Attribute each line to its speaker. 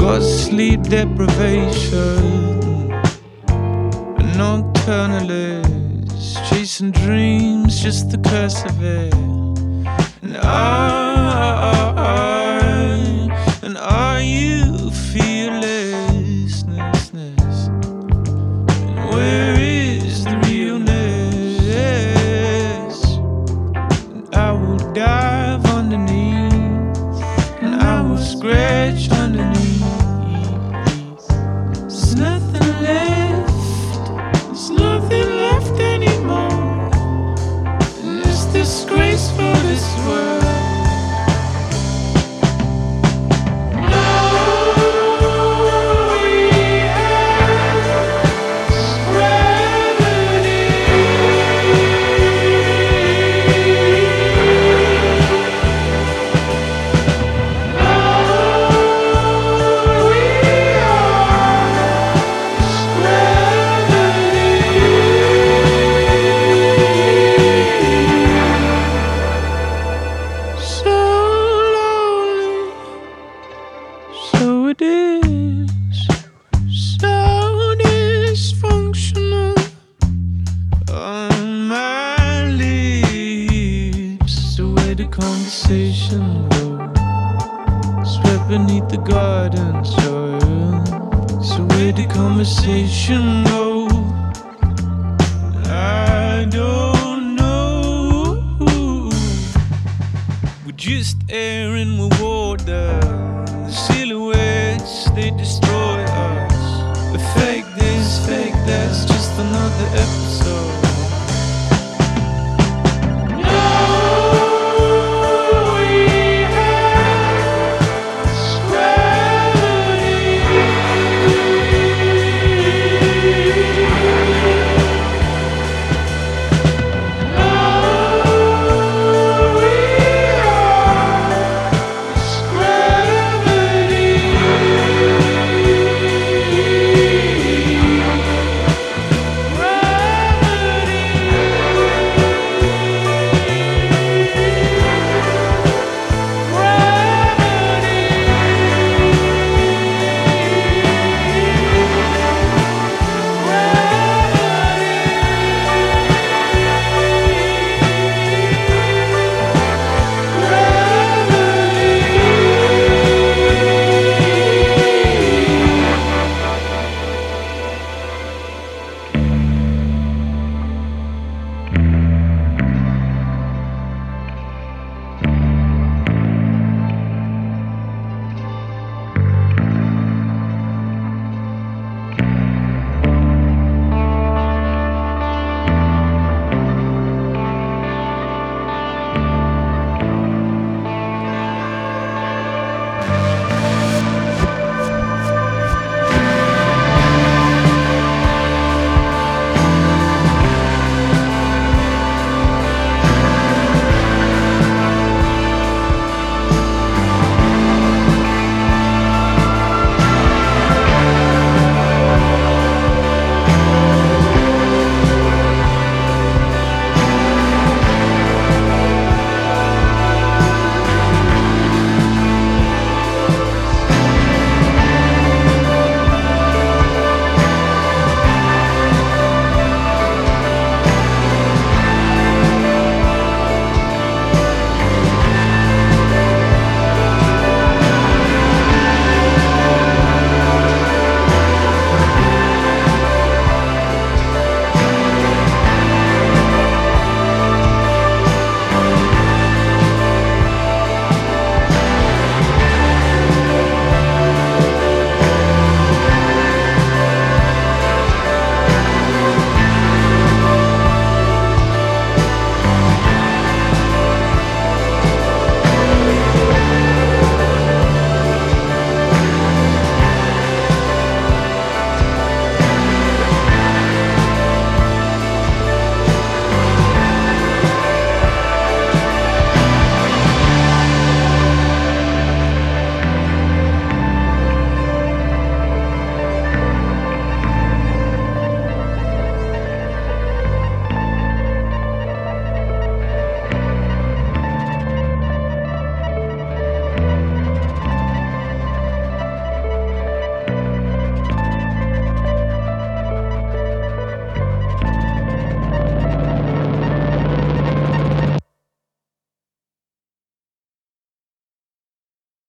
Speaker 1: Cause sleep deprivation, a nocturnalist, chasing dreams, just the curse of it. And are you fearlessness? And where is the realness? And I will dive underneath, and I will scratch underneath. There's nothing left, there's nothing left anymore. And it's disgrace for this world. So it is, so dysfunctional on my lips. So where the conversation goes, swept beneath the garden soil. So where the conversation goes, I don't know. We're just air and we're water. The silhouettes, they destroy.